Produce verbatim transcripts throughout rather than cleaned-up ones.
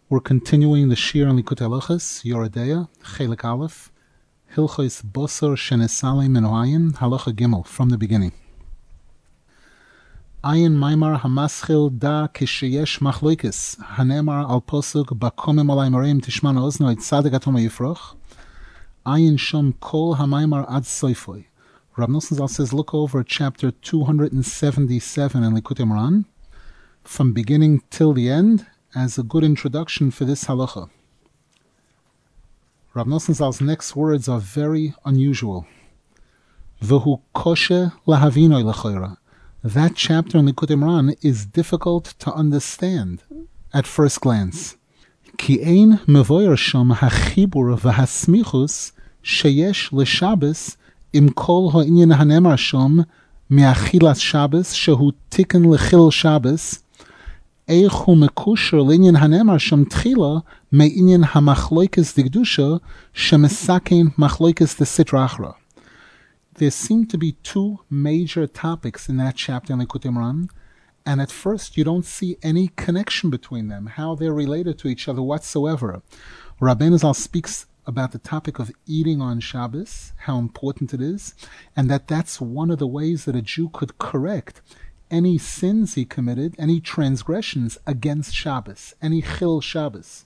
We're continuing the Shir on Likutei Halachos, Yoredeya, Chelik Aleph, Hilchos Bosor Shenesale Min Ayin, Halacha Gimel, from the beginning. Ayin Maimar Hamaschil Da Kisheyesh Machloikis, Hanemar Al Posuk Bakomim Alay Mareim Tishman Ozno Et Tzaddik Atom Yifroch, Ayin Shom Kol Hamaimar Ad Soifoi. Rav Nosson Zal says, look over chapter two hundred seventy-seven in Likutei Moran, from beginning till the end, as a good introduction for this halacha. Rav Nosson Zal's next words are very unusual. V'hu koshe lahavinoi lechoira. That chapter in Likutei Moran is difficult to understand at first glance. Ki ein mevoyer shom hachibur v'hasmichus sheyesh l'Shabbos im kol ha'inyan hanemar shom me'achilas Shabbos shehu tikkun l'chil Shabbos eichu mekusher l'inyan hanemar shom tchila me'inyan hamachloikes digdusha shemesakein machloikes de sitra achra. There seem to be two major topics in that chapter in Likutei Moran, and at first you don't see any connection between them, how they're related to each other whatsoever. Rabbeinu Zal speaks about the topic of eating on Shabbos, how important it is, and that that's one of the ways that a Jew could correct any sins he committed, any transgressions against Shabbos, any chil Shabbos.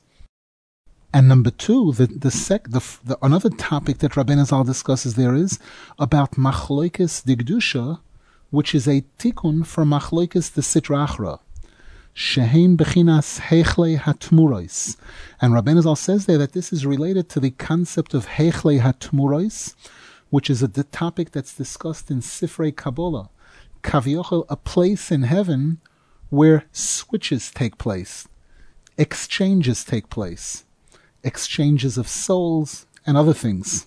And number two, the the, sec, the, the another topic that Rabbeinu Zal discusses there is about machloikes digdusha, which is a tikkun for machloikes the sitra achra. Shehein bechinas heichle hatmurois. And Rabbeinu Zal says there that this is related to the concept of heichle hatmurois, which is a the topic that's discussed in Sifrei Kabbalah. Kaviochel, a place in heaven where switches take place, exchanges take place, exchanges of souls and other things.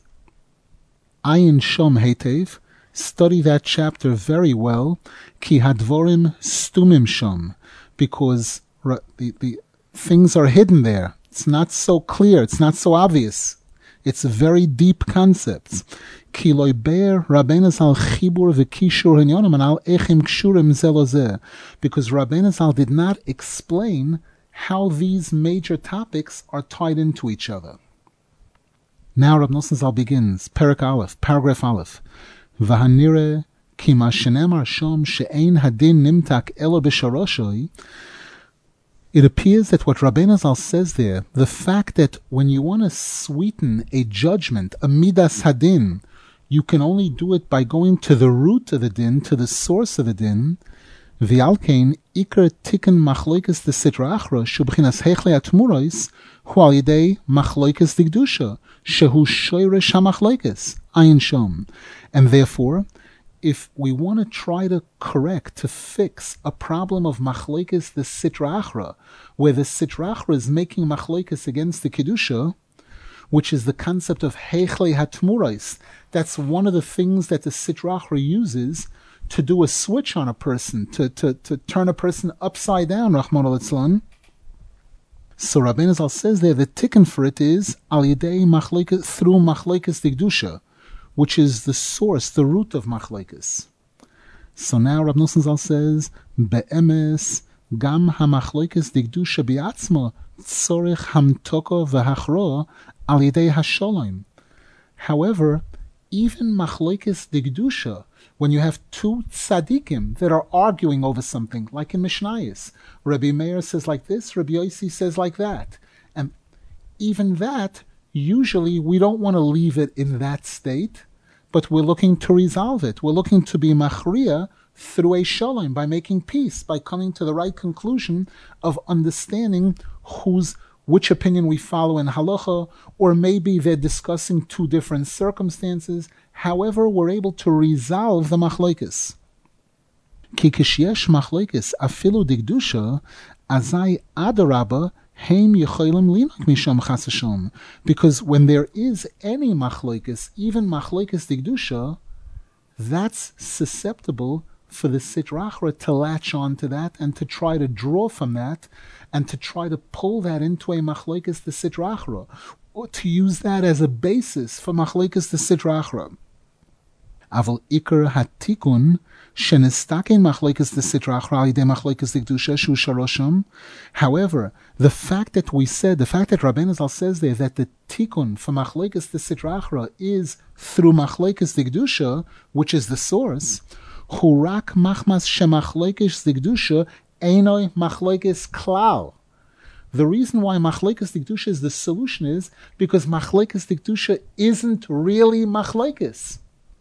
Ayin Shom Heitev, study that chapter very well, Ki Hadvorim Stumim Shom, because the, the things are hidden there. It's not so clear, it's not so obvious. It's very deep concepts. Ki loy be'er Rabbeinu Zal chibur v'kishur hinyonim anal echim kshurim ze lo ze, because Rabbeinu Zal did not explain how these major topics are tied into each other. Now Rav Nosson Zal begins, Perek Aleph, paragraph Aleph. V'hanire ki ma shenemar shom she'ein hadin nimtak elo b'sharoshoi. It appears that what Rabbeinu Zal says there, the fact that when you want to sweeten a judgment, a midas hadin, you can only do it by going to the root of the din, to the source of the din. V'alkein ikar tikkun machloikes de sitra achra shubchinas heichle atmurois hu al yedei machloikes digdusha shehu shoyresh hamachloikes ayin shom. And therefore, if we want to try to correct, to fix a problem of machloikes the sitra achra, where the sitra achra is making machloikes against the kedusha, which is the concept of heichle hatmurais, that's one of the things that the sitra achra uses to do a switch on a person, to, to, to turn a person upside down, Rahman al-Itzlan. So Rabbeinu Zal says there, the tikkun for it is al yedei machloikes, through machloikes digdusha, which is the source, the root of machlokes. So now Rav Nosson Zal says, be'emes gam hamachlokes digdusha bi'atzma tzorich hamtoko v'hachro al yedei hasholem. However, even machlokes digdusha, when you have two tzaddikim that are arguing over something, like in Mishnayos, Rabbi Meir says like this, Rabbi Yossi says like that, and even that, usually we don't want to leave it in that state, but we're looking to resolve it. We're looking to be machriya through a shalom, by making peace, by coming to the right conclusion of understanding whose which opinion we follow in halacha, or maybe they're discussing two different circumstances. However, we're able to resolve the machlokes. Ki kishyesh machlokes afilu digdusha azai adarabba heim yecholim linak misham chas v'shalom. Because when there is any machlokes, even machlokes digdusha, that's susceptible for the sitra achra to latch on to that and to try to draw from that and to try to pull that into a machlokes the sitra achra, or to use that as a basis for machlokes the sitra achra. Aval ikar hatikun Shenistaken machlekes the sitra achra al yidei machlekes the kedusha shu sharoshim. However, the fact that we said, the fact that Rabbeinu Zal says there that the tikkun for machlekes the sitra achra is through machlekes the kedusha, which is the source, hurak machmas shemachlekes the kedusha einoi machlekes klal. The reason why machlekes the kedusha is the solution is because machlekes the kedusha isn't really machlekes.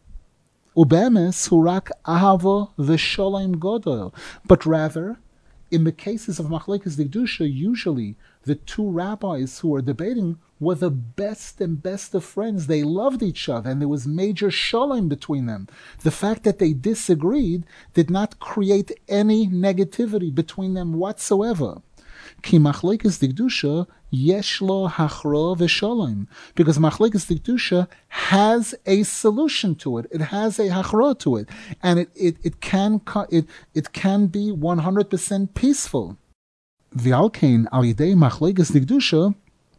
Ubemes hurak ahava v'sholem godol. But rather, in the cases of machlekes the kedusha, usually the two rabbis who were debating were the best and best of friends. They loved each other, and there was major sholem between them. The fact that they disagreed did not create any negativity between them whatsoever. Ki machlekes the kedusha yesh lo hachra v'sholem, because machlekes the kedusha has a solution to it. It has a hachra to it, and it it, it can it it can be one hundred percent peaceful. V'alkein al yidei machlekes the kedusha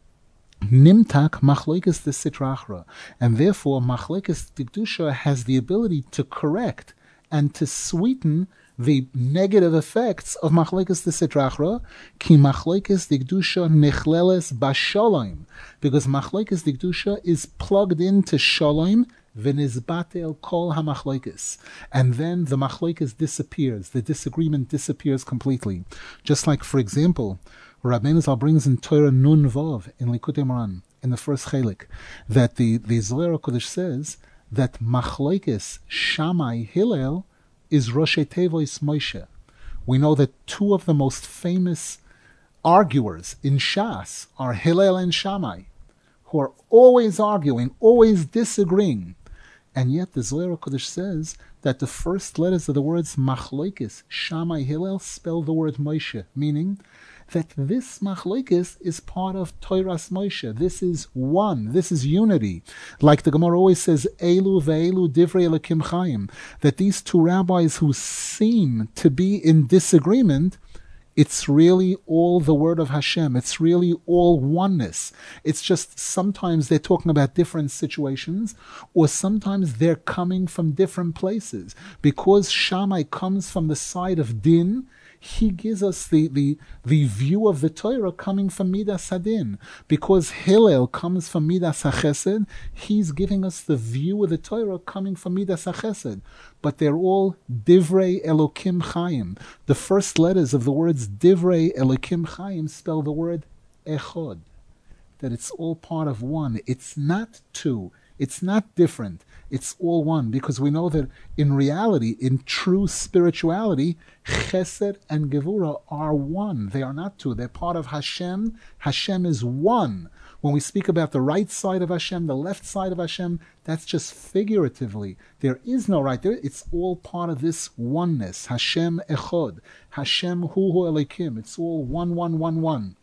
nimtak machlekes the sitra achra, and therefore machlekes the kedusha has the ability to correct and to sweeten the negative effects of machlekes the sitra achra, ki machlekes the kedusha nichleles basholem, because machlekes the kedusha is plugged into sholem v'nizbatel kol hamachlekes, and then the machlekes disappears, the disagreement disappears completely. Just like, for example, Rabbeinu Zal brings in Torah Nun Vav in Likutei Moharan in the first chelik that the the Zohar Kodesh says that machlekes Shammai Hillel is Roshei Tevois Moshe. We know that two of the most famous arguers in Shas are Hillel and Shammai, who are always arguing, always disagreeing. And yet the Zohar Kodesh says that the first letters of the words Machlekes, Shammai, Hillel spell the word Moshe, meaning that this machlekes is part of Toras Moshe. This is one. This is unity. Like the Gemara always says, Elu ve'elu divrei Elokim Chaim, that these two rabbis who seem to be in disagreement, it's really all the word of Hashem. It's really all oneness. It's just sometimes they're talking about different situations, or sometimes they're coming from different places. Because Shammai comes from the side of Din, he gives us the, the, the view of the Torah coming from Midas Hadin. Because Hillel comes from Midas HaChesed, he's giving us the view of the Torah coming from Midas HaChesed. But they're all Divrei Elokim Chaim. The first letters of the words Divrei Elokim Chaim spell the word Echod. That it's all part of one. It's not two. It's not different. It's all one, because we know that in reality, in true spirituality, Chesed and Gevura are one. They are not two. They're part of Hashem. Hashem is one. When we speak about the right side of Hashem, the left side of Hashem, that's just figuratively. There is no right there. It's all part of this oneness. Hashem Echod. Hashem Hu Hu Elokim. It's all one, one, one, one.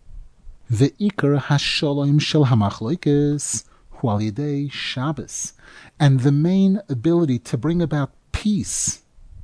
The Iker Hasholem Shel Hamachlekes Al Yidei Shabbos, and the main ability to bring about peace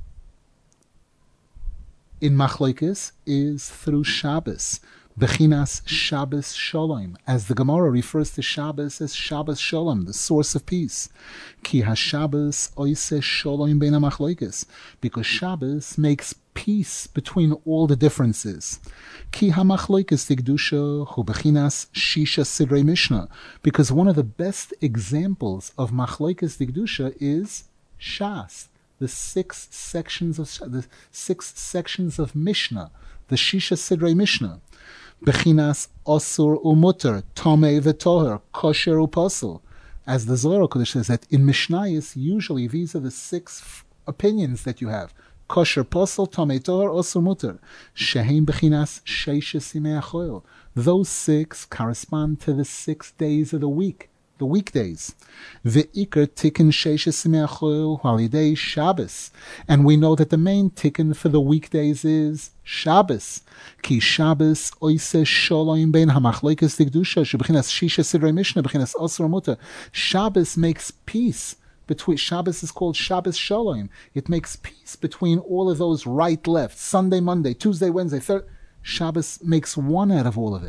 in Machlekes is through Shabbos. Bechinas Shabbos Sholem, as the Gemara refers to Shabbos as Shabbos Sholem, the source of peace. Ki HaShabbos oise Sholem bein HaMachlekes, because Shabbos makes peace between all the differences. Ki HaMachlekes Tikdusha hu bechinas Shisha Sidrei Mishnah, because one of the best examples of Machlekes Tikdusha is Shas, the six sections of the six sections of Mishnah, the Shisha Sidrei Mishnah. Bechinas Osur Umutter, Tomei V'Toher, Kosher Uposel. As the Zohar Kodesh says, that in Mishnayos, usually these are the six f- opinions that you have. Kosher Posel, Tomei Toher, Osur Mutter. Shehem Bechinas Sheishes Yimei HaChoil. Those six correspond to the six days of the week, the weekdays. Ve'ikar tikkun sheishes yimei HaChoil halidei Shabbos. And we know that the main tikkun for the weekdays is Shabbos. Ki Shabbos oise sholom bein hamachlekes tikdusha shebechinas shisha sidrei mishnah bechinas osur mutter. Shabbos makes peace between. Shabbos is called Shabbos Sholom. It makes peace between all of those right, left, Sunday, Monday, Tuesday, Wednesday, Thursday. Shabbos makes one out of all of it.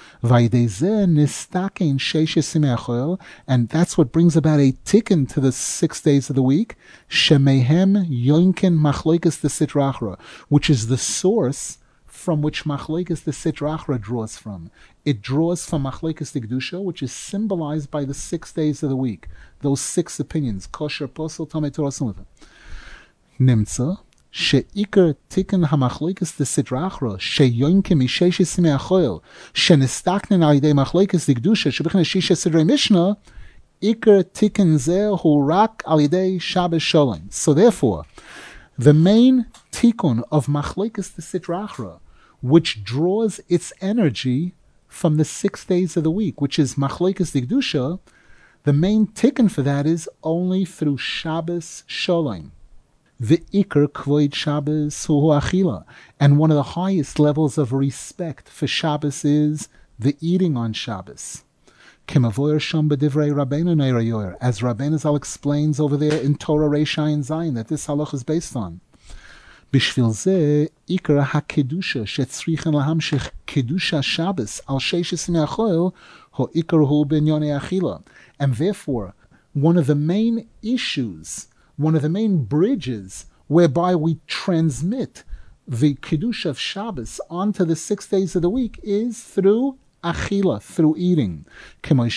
And that's what brings about a tikkun to the six days of the week, shemehem yoinkin machloikas the Sitra Achra, which is the source from which Machloikas the Sitra Achra draws from. It draws from Machloikas the Kedusha, which is symbolized by the six days of the week, those six opinions, kosher, posel, tamei, Torah, Sunnah. Nimtza, she'ikar tikkun hamachloikas the Sitra Achra, she'yonkim mishesh simei achoil, she'nistaknen al yidei Machloikas the Kedusha, she'bechina shisha sidrei Mishnah, ikar tikkun zeh hu rak al yidei Shabbos sholem. So therefore, the main tikkun of Machloikas the Sitra Achra, which draws its energy from the six days of the week, which is Machloikas the Kedusha, the main tikkun for that is only through Shabbos Sholem. The Iker Kvoid Shabbos Hu Achila. And one of the highest levels of respect for Shabbos is the eating on Shabbos. As Rabbeinu Zal explains over there in Torah Reish Ayin Zayin that this halach is based on. Bishvil zeh ikar hakedusha shetzrichen lahamshich kedusha Shabbos al sheishes me'achoil ho ikar hu b'nyonei achila. And therefore, one of the main issues, one of the main bridges whereby we transmit the kedusha of Shabbos onto the six days of the week is through achila, through eating. As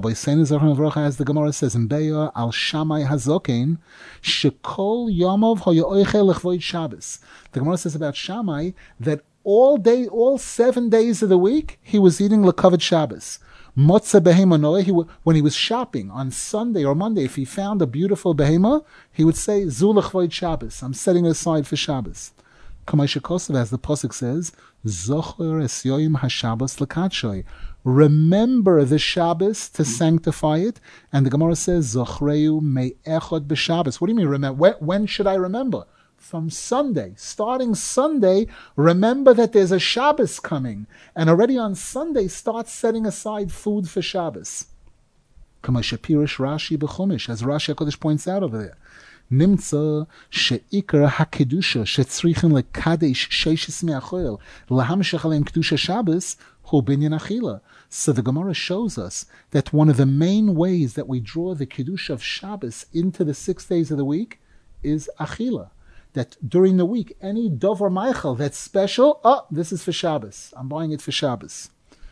the Gemara says in Be'ah, al Shammai hazoken, shekol yomov hoyoichel lechvoid Shabbos. The Gemara says about Shammai that all day, all seven days of the week, he was eating lekavod Shabbos. Motza behema noeh, he when he was shopping on Sunday or Monday, if he found a beautiful behema, he would say, zu lechvoid Shabbos, I'm setting it aside for Shabbos. As the Pasuk says, Zocher es yoyim haShabbos lekadshoy. Remember the Shabbos to sanctify it. And the Gemara says, Zochreu me'echod b'Shabbos. What do you mean remember? When, when should I remember? From Sunday. Starting Sunday, remember that there's a Shabbos coming. And already on Sunday, start setting aside food for Shabbos. Kamashapirish Rashi b'chumish, as Rashi HaKodesh points out over there. Nimtza she'ikar hakedusha shetzrichen lekadesh sheishes me'achoil lahamshech aleim kedusha Shabbos hu binyan achila. So the Gemara shows us that one of the main ways that we draw the kedusha of Shabbos into the six days of the week is achila. That during the week, any dover meichel that's special, oh, this is for Shabbos. I'm buying it for Shabbos.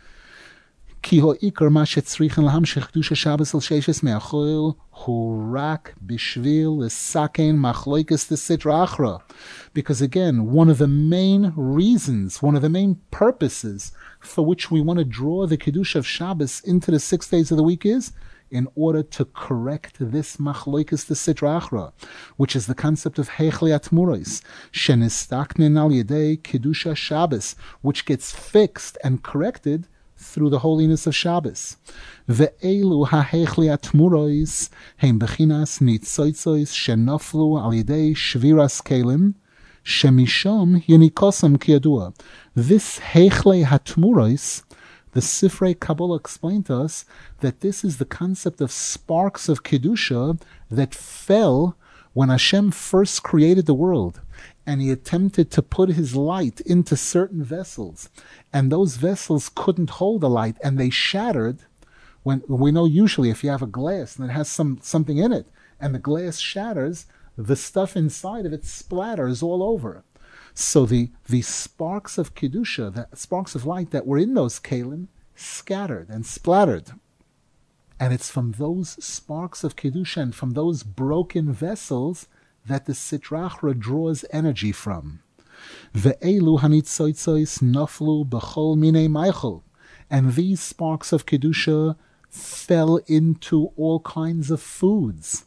Ki ho'ikar ma shetzrichen lahamshech kedusha Shabbos al sheishes me'achoil hu rak bishvil l'saken machloikas the Sitra Achra. Because again, one of the main reasons, one of the main purposes for which we want to draw the kedusha of Shabbos into the six days of the week is in order to correct this machloikas the Sitra Achra, which is the concept of heichli atmuros, shenistaknen al yedei kedusha Shabbos, which gets fixed and corrected through the holiness of Shabbos. Ve'elu ha'hechli atmuros heim bechinas nitzoitzois shenoflu al yedei shviras kelim shemishom yenikosam kiyadua. This hechli hatmuros, the Sifrei Kabbalah explained to us that this is the concept of sparks of Kedusha that fell when Hashem first created the world, and he attempted to put his light into certain vessels, and those vessels couldn't hold the light, and they shattered. When we know usually if you have a glass and it has some something in it, and the glass shatters, the stuff inside of it splatters all over. So the, the sparks of Kedusha, the sparks of light that were in those kalim, scattered and splattered. And it's from those sparks of Kedusha and from those broken vessels that the Sitra Achra draws energy from. Ve'elu hanitzoitzois noflu b'chol minei meichel. And these sparks of Kedusha fell into all kinds of foods.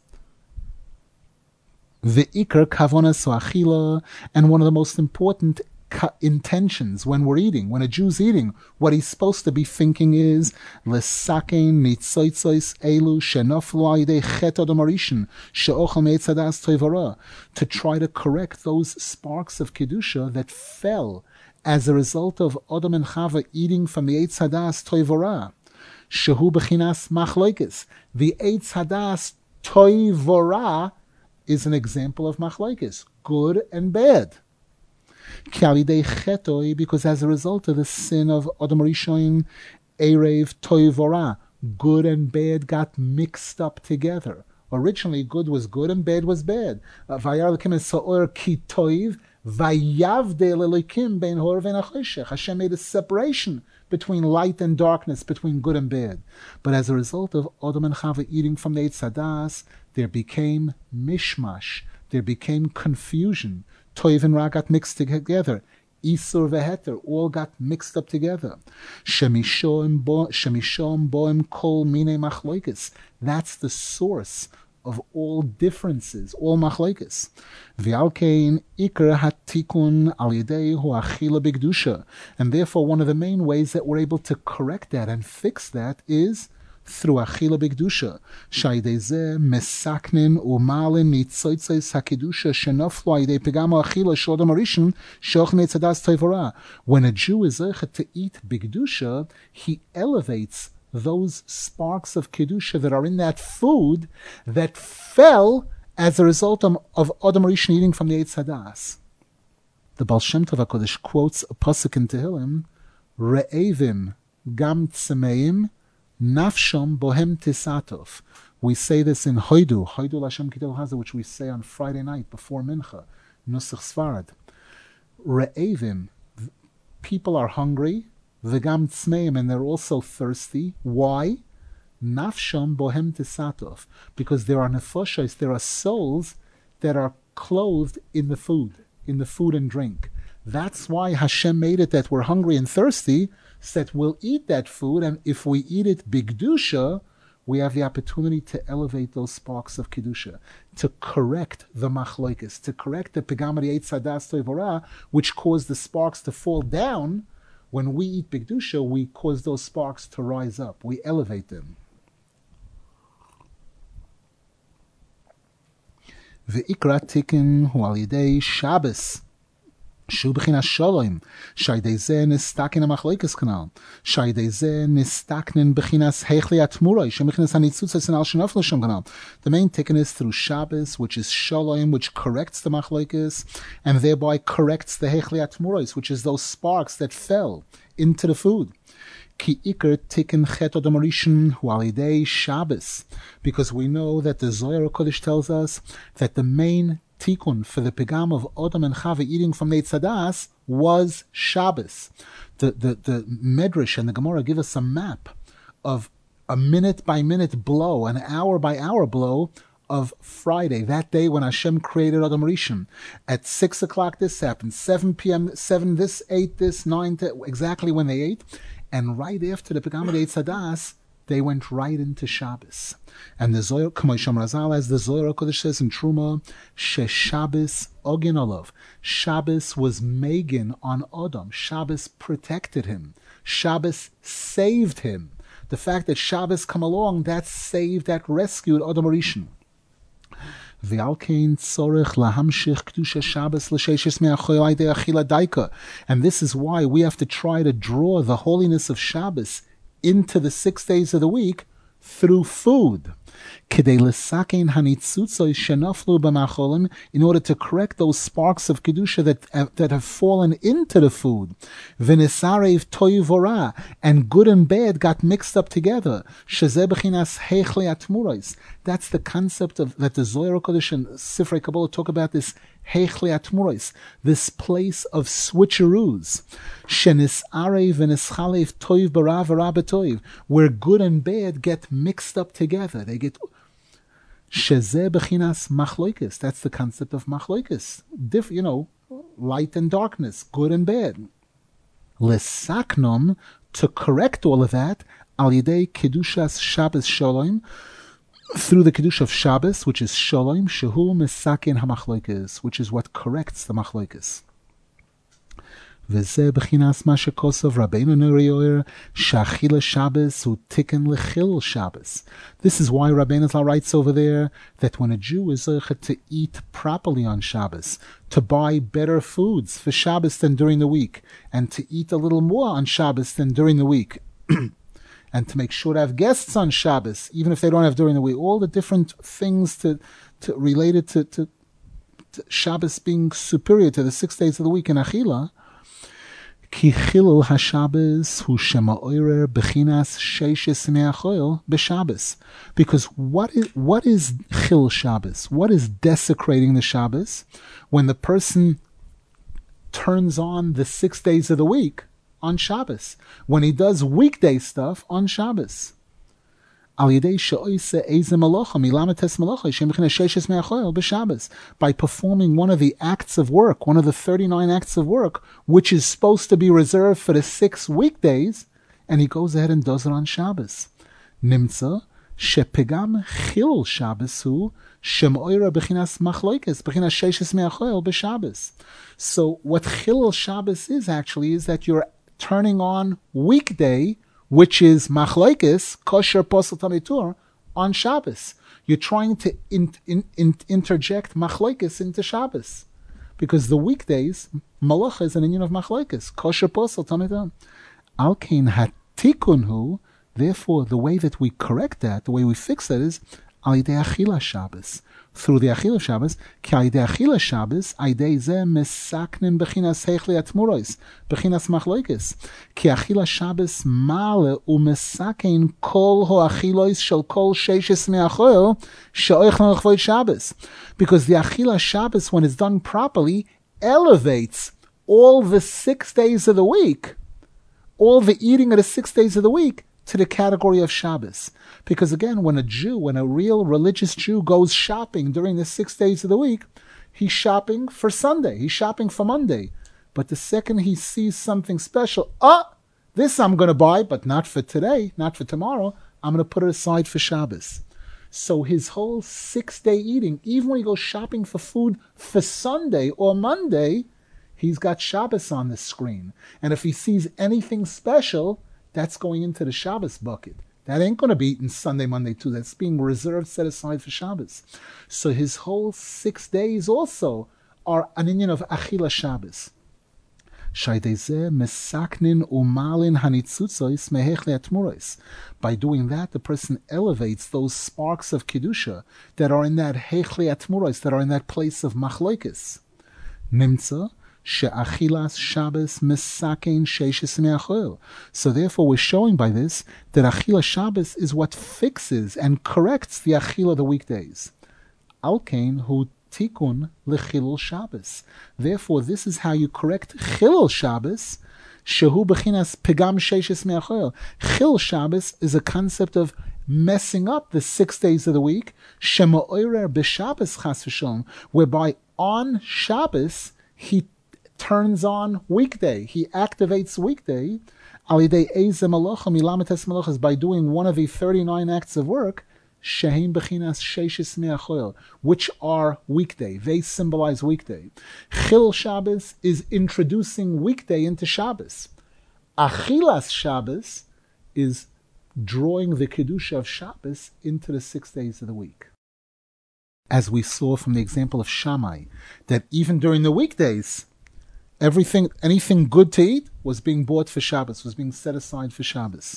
The ikar kavonas achila, and one of the most important ka- intentions when we're eating, when a Jew's eating, what he's supposed to be thinking is lesakein nitzoitzois elu shenoflu al yedei chet adam harishon she'ochel me'etz hadas toivara, to try to correct those sparks of kedusha that fell as a result of Adam and Chava eating from the Eitz Hadas toivara. Shehu bechinas machloikis. The Eitz Hadas toivara is an example of machlokes, good and bad. Because as a result of the sin of Adam Rishon, Erev Toiv Ora, good and bad got mixed up together. Originally, good was good and bad was bad. Vayar Elokim es ha'or ki toiv, vayavdel Elokim bein hor v'nachoshe. Hashem made a separation between light and darkness, between good and bad. But as a result of Adam and Chava eating from the Eitz Hadas, there became mishmash, there became confusion. Toiv and Ra got mixed together. Isur veheter all got mixed up together. Shemishom boim kol mine machloikis. That's the source of all differences, all machloikis. V'alkein ikar hatikun al yedei hu achila b'kedusha. And therefore, one of the main ways that we're able to correct that and fix that is through achila b'kedusha. Shaydei mesaknin umalin nitzotzes hakedusha shenoflo yedei pegamo achila shodam arishon shoch neitzadas toivora. When a Jew is zeichet to eat b'kedusha, he elevates those sparks of kedusha that are in that food that fell as a result of, of Adam Rishon eating from the Eitz Hadas. The Baal Shem Tov HaKodesh quotes a pasuk in Tehillim, Re'evim gam tzemeim nafshom bohem tisatov. We say this in Hoidu, Hoidu Lashem Kitel Haza, which we say on Friday night before Mincha, Nusach Sfarad. Re'evim, people are hungry, v'gam tzmeim, and they're also thirsty. Why? Nafsham bohem tisatov, because there are nefoshes, there are souls that are clothed in the food, in the food and drink. That's why Hashem made it that we're hungry and thirsty, so that we'll eat that food, and if we eat it bigdusha, we have the opportunity to elevate those sparks of kedusha, to correct the machloikis, to correct the pegamari eitz hadas toivora, which caused the sparks to fall down. When we eat bigdusha, we cause those sparks to rise up. We elevate them. Ve'ikra tikkun hu al yedei Shabbos. Shu b'chinas shalom. Shaydei zeh nistakin ha'machloikis kanal. Shaydei zeh nistakin b'chinas heichli atmuroi. Shem b'chinas ha'nitzutzes and al shenoflo shem kanal. The main tikkun is through Shabbos, which is shalom, which corrects the machloikis, and thereby corrects the heichli atmurois, which is those sparks that fell into the food. Ki ikar tikkun chet Adam Rishon hu al yedei Shabbos, because we know that the Zohar HaKodesh tells us that the main tikkun for the pegam of Adam and Chava eating from the Eitz Hadas was Shabbos. The, the, the Medrash and the Gemara give us a map of a minute by minute blow, an hour by hour blow of Friday, that day when Hashem created Adam Rishon. At six o'clock this happened, seven p.m., seven this, eight this, nine, to, exactly when they ate. And right after the pegam of the Eitz Hadas, they went right into Shabbos. And the Zohar, Kamosham Razal, as the Zohar HaKodesh says in Truma, She Shabbos Ogin Olav. Shabbos was Megan on Adam. Shabbos protected him. Shabbos saved him. The fact that Shabbos come along, that saved, that rescued Adam Rishon. And this is why we have to try to draw the holiness of Shabbos into the six days of the week through food. In order to correct those sparks of Kedusha that, uh, that have fallen into the food. And good and bad got mixed up together. That's the concept of that the Zohar HaKodesh and Sifrei Kabbalah talk about, this Heichli Atmuros, this place of switcheroos, where good and bad get mixed up together. They get Shezeh Bechinas Machloikis. That's the concept of Machloikis. Diff, you know, light and darkness, good and bad. Lesaknom, to correct all of that, Al Yidei Kedushas Shabbos Shalom, through the Kiddush of Shabbos, which is Shalom, Shehu Mesakin HaMachloikis, which is what corrects the Machloikis. וזה בחינת מה שכוסף רבינו נרי אומר שאכילה Shabbos הוא תיקן לחילול Shabbos. This is why Rabbeinu Zal writes over there that when a Jew is zeichet to eat properly on Shabbos, to buy better foods for Shabbos than during the week, and to eat a little more on Shabbos than during the week, and to make sure to have guests on Shabbos, even if they don't have during the week, all the different things to, to related to, to Shabbos being superior to the six days of the week in Achila, Ki chilul haShabbos hu shema'orer bechinas sheishes me'achoil b'Shabbos. Because what is what is chilul Shabbos? What is desecrating the Shabbos? When the person turns on the six days of the week on Shabbos, when he does weekday stuff on Shabbos. By performing one of the acts of work, one of the thirty-nine acts of work, which is supposed to be reserved for the six weekdays, and he goes ahead and does it on Shabbos. Nimtza shepigam chilul Shabbos hu shemoira bechinas machloikes bechinas sheishes me'achoil b'Shabbos. So what chilul Shabbos is actually is that you're turning on weekday, which is machlokes, kosher posel tamitur, on Shabbos. You're trying to in, in, in, interject machlokes into Shabbos. Because the weekdays, malacha is an union of machlokes, kosher posel tamitur. Alkein hatikunhu, therefore the way that we correct that, the way we fix that is, al yidei achila Shabbos. Through the achila Shabbos, ki al yidei achila Shabbos, al yidei zeh mesaknim bechinas heichli atmuros, bechinas machlokes. Ki achila Shabbos male u mesakein kol ho achilos shel kol sheishes me'achoil she'oichlon l'chvod Shabbos. Because the achila Shabbos, when it's done properly, elevates all the six days of the week, all the eating of the six days of the week, to the category of Shabbos. Because again, when a Jew, when a real religious Jew goes shopping during the six days of the week, he's shopping for Sunday, he's shopping for Monday. But the second he sees something special, ah, this I'm going to buy, but not for today, not for tomorrow, I'm going to put it aside for Shabbos. So his whole six-day eating, even when he goes shopping for food for Sunday or Monday, he's got Shabbos on the screen. And if he sees anything special, that's going into the Shabbos bucket. That ain't going to be eaten Sunday, Monday, Tuesday. That's being reserved, set aside for Shabbos. So his whole six days also are an union of Achila Shabbos. By doing that, the person elevates those sparks of Kedusha that are in that Hechli Atmuros, that are in that place of Machlokes. Nimtza, she'achilas Shabbos mesakein sheishes me'achoil. So therefore we're showing by this that Achila Shabbos is what fixes and corrects the Achila of the weekdays. Alkein hu tikun lechilul Shabbos. Therefore this is how you correct Chilul Shabbos, shehu bechinas pegam sheishes me'achoil. Chilul Shabbos is a concept of messing up the six days of the week, shema'orer b'Shabbos chas v'shalom, whereby on Shabbos he turns on weekday. He activates weekday al yidei eze malacha milamites malachas, by doing one of the thirty-nine acts of work, shehem bechinas sheishes me'achoil, which are weekday. They symbolize weekday. Chil Shabbos is introducing weekday into Shabbos. Achilas Shabbos is drawing the kedusha of Shabbos into the six days of the week. As we saw from the example of Shammai, that even during the weekdays, everything, anything good to eat was being bought for Shabbos, was being set aside for Shabbos.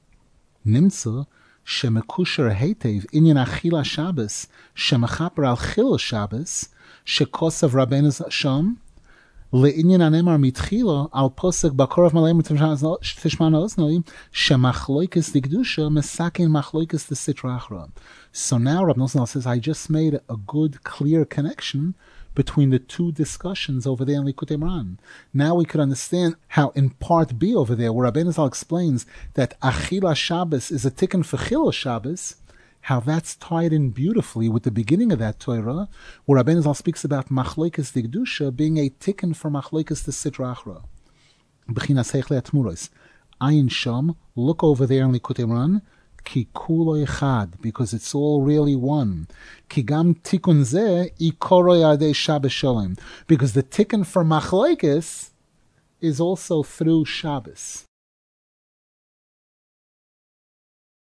Nimtza shemekusher heitev inyan achila Shabbos shemechaper al chilul Shabbos shekosav Rabbeinu Sham leinyan anemar mitchila al posek bakorav malem tishman oznoi shemachloikes digdusha mesakin machloikes the sitra achra. So now Rabbi Nosson says, I just made a good, clear connection between the two discussions over there in Likutei Moharan. Now we could understand how in part B over there, where Rabbeinu Zal explains that Achila Shabbos is a tikkun for Chilul Shabbos, how that's tied in beautifully with the beginning of that Torah, where Rabbeinu Zal speaks about Machlokes Digdusha being a tikkun for Machlokes the Sitra Achra. B'chinas Hechle Atmuros. Ayin Sham, look over there in Likutei Moharan, Ki kulo echad, because it's all really one. Ki gam tikun zeh ikoro yadei Shabbos shalom, because the tikkun for machlokes is also through Shabbos.